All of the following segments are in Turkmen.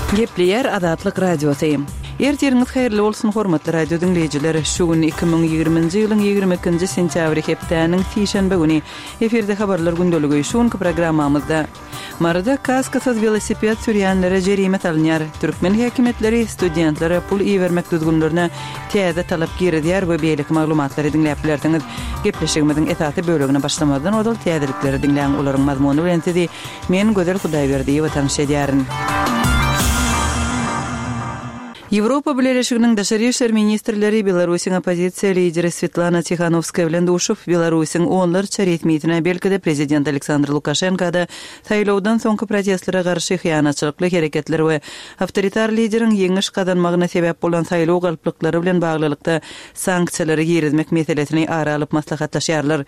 Gepleyer Azatlyk Radiosu. Ertiriniz hayırlı olsun hormatly radio dinleyijileri. Şu gün 2020-nji ýylyň 22-nji sentýabry hepdeniň sişenbe güni eferde habarlar gündöligi şuňky programmamyzda Marada kaskasyz velosiped sürýänlere jerime salynýar. Türkmen häkimetleri studentlere pul iýermek düzgünlerine täze talap girýär we beýlik maglumatlary dinläp bilersiňiz. Gepleşigimiziň esasy bölегine başlamadan odal täzelikleri dinläň olaryň mazmuny bilen sizi men Gözel Hudaýberdiýew we tanış edýärin. Европа Birleşiginiň daşary işler ministrleri Belarusyň opozisiýa lideri Svetlana Tikhanovskaya bilen duşup Belarusyň onlarça resmiýetine belkide prezident Aleksandr Lukashenko-da saýlawdan soňky protestlara garşy hyýanatçylykly hereketler we awtoritar lideriň ýeňiş kazanmagyna sebäp bolan saýlaw galplyklary bilen baglylykda sanksiýalary ýerizmek meselesini ara alyp maslahatlaşýarlar.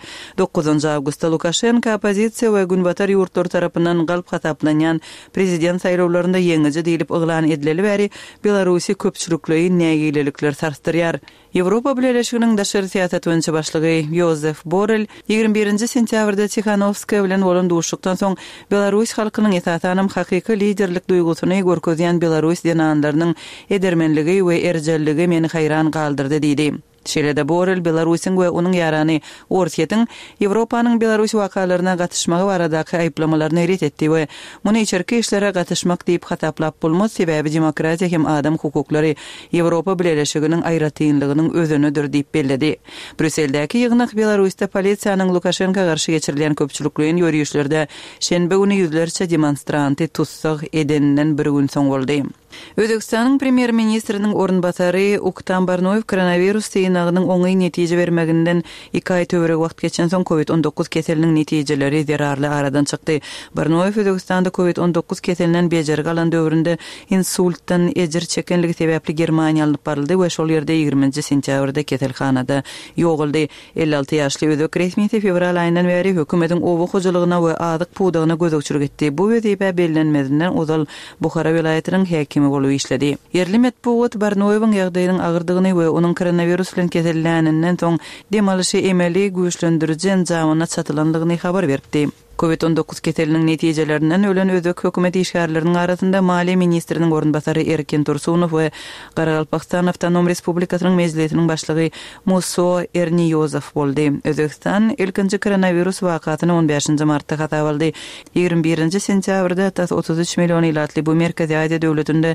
9 awgustda Lukashenko opozisiýa we günbatar ýurtlar tarapyndan galp hasaplanýan prezident saýlawlarynda ýeňiji diýilip yglan edileli bäri Belarus köpçülükleri nägilelikler sarstyrýar. Европа Birleşiginiň daşary siýasat öňçi başlygy Josef Borrell 21 sentýabrda Tikhanovskaya bilen bolan duşukdan soň Belarus halkynyň esasanam hakyky liderlik duýgusyny görkezýän Belarus denanlarynyň edermenligi we erjelligi meni haýran galdyrdy diýdi. Şeýle-de Borrell Belarusyň we onuň ýarany Orsiýetiň Ýewropanyň Belarus wakalaryna gatnaşmagy baradaky aýplamalaryny ret etdi we muny içerki işlere gatnaşmak diýip hataplap bolmaz sebäbi demokratiýa hem adam hukuklary Ýewropa Birleşiginiň aýratynlygynyň özünüdür diýip belledi. Brüsseldäki ýygnak Belarusda polisiýanyň Lukashenko garşy geçirilen köpçülükliň ýörüýüşlerde şenbe güni ýüzlerçe demonstranty tutsak edeninden bir gün soň boldy. Özbekistanyň premier ministriniň ornbasary Uktam Barnoyew koronavirus synagynyň oňy netije bermeginden 2 aý töwerek wagt geçen soň COVID-19 keseliniň netijeleri zerarly aradan çykdy. Barnoyew Özbekistanda COVID-19 keselinden bejer galan döwründe insultdan ejir çekenligi sebäpli Germaniýa alyp baryldy we şol ýerde 20 sentýabrda keselhanada ýoguldy. 56 ýaşly özbek resmiýeti fevral aýyndan beri hökümetiň owa hojalygyna we azyk puwdagyna gözükçülük etdi. Bu wezipä bellenmedinden ozal Buhara vilayetiniň häkimi bolup işledi. Yerli medpuwat Barnoyewiň ýagdaýynyň agyrdygyny we onuň koronavirus bilen kesellänenden soň demalyşy emeli güýçlendirjen jamyna çatylandygyny habar berdi. COVID-19 keseliniň netijelerinden ölen özbek hökümeti işgärleriniň arasynda Maliýe ministriniň ornbasary Erkin Tursunow we Garagalpakstan Awtonom Respublikasynyň mejlisiniň başlygy Muso Erniyozov boldy. Özbekistan ilkinji koronavirus wakatyny 15 martda hatap aldy. 21 sentýabrda 33 million ilatly bu Merkezi Aziýa döwletinde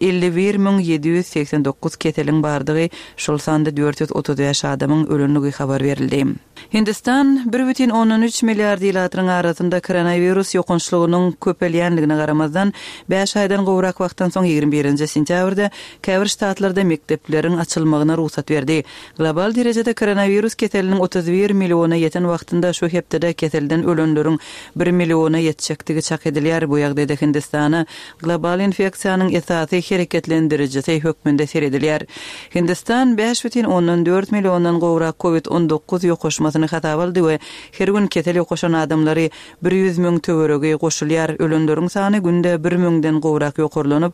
51.789 keseliň bardygy, şol sanda 435 adamyň ölenligi habar berildi. Hindistan 1,13 milliard ilatryň arasynda koronavirus ýokunçlygynyň köpelýänligine garamazdan 5 aýdan gowrak wagtdan soň 21 sentýabrda käbir ştatlarda mekdepleriň açylmagyna ruhsat berdi. Global derejede koronavirus keseliniň 31 milliona ýeten wagtynda şu hepde keselden ölenleriň 1 milliona ýetjekdigi çak edilýär. Bu ýagdaýda Hindistana global infeksiýanyň esasy hereketlendiricisi hökmünde seredilýär. Hindistan 5,14 milliondan gowrak COVID-19 ýokoşmasyny hatap aldy we her gün kesel ýokoşan adamlary 100.000 töwerege goşulýar. Ölenleriň sany günde 1.000den gowrak ýokurlanyp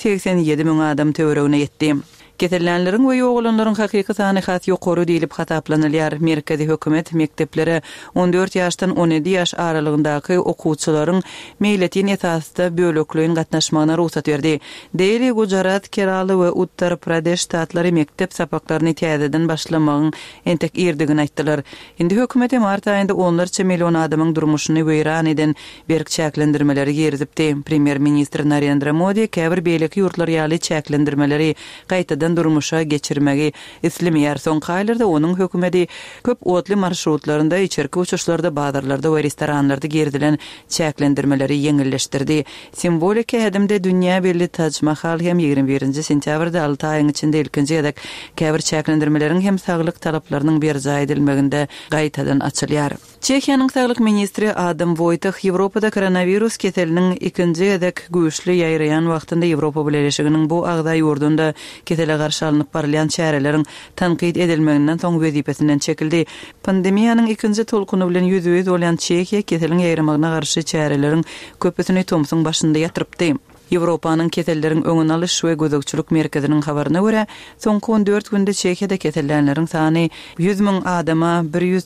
87.000 adam töweregine ýetdi. Kesellenlerin we ýogulanlaryň hakyky sany hat ýokary diýilip hataplanylýar. Merkezi hökümet mekteplere 14 ýaşdan 17 ýaş aralygyndaky okuwçylaryň meýletin esasda bölekliň gatnaşmagyna ruhsat berdi. Delhi, Gujarat, Kerala we Uttar Pradesh ştatlary mektep sapaklaryny täzeden başlamagyň entek erdigini aýtdylar. Indi hökümet mart aýynda onlarça million adamyň durmuşyny weýran eden berk çäklendirmeleri gerizipdi. Premier ministr Narendra Modi käbir beýleki ýurtlar ýaly çäklendirmeleri gaýtadan durmuşa geçirmegi islemeýär. Soň haýlarda onuň hökümeti köp otly marşrutlarynda, içerki uçuşlarda, bazarlarda we restoranlarda gerdilen çäklendirmeleri ýeňilleşdirdi. Simbolik hädimde dünýä belli Taj Mahal hem 21 sentýabrda 6 aýyň içinde ilkinji ýadak käbir çäklendirmeleriň hem saglyk talaplarynyň berja edilmeginde gaýtadan açylýar. Çekiýanyň saglyk ministri Adam Wojtach Ýewropada koronavirus keseliniň ikinji ýadak güýçli ýaýraýan wagtynda Ýewropa Birleşiginiň bu agda ýurdunda kesele garşy alınıp barlayan çäreleriň tanqid edilmeginden soň wezipesinden çekildi. Pandemiýanyň ikinji tolkuny bilen ýüzüýüz bolan Çekiýa keseliň ýaýramagyna garşy çäreleriň köpüsini Tomsun başynda ýatyrypdy. Ýewropanyň kesellerin öňüne alyş we gözükçülük merkeziniň habaryna görä, soňky 14 günde Çekiýada kesellenleriň sany 100.000 adama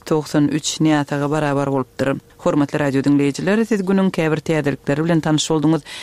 193 nätaga barabar bolupdyr. Hormatly radio dinleyijiler, siz günüň käbir täzelikleri bilen tanyş bolduňyz.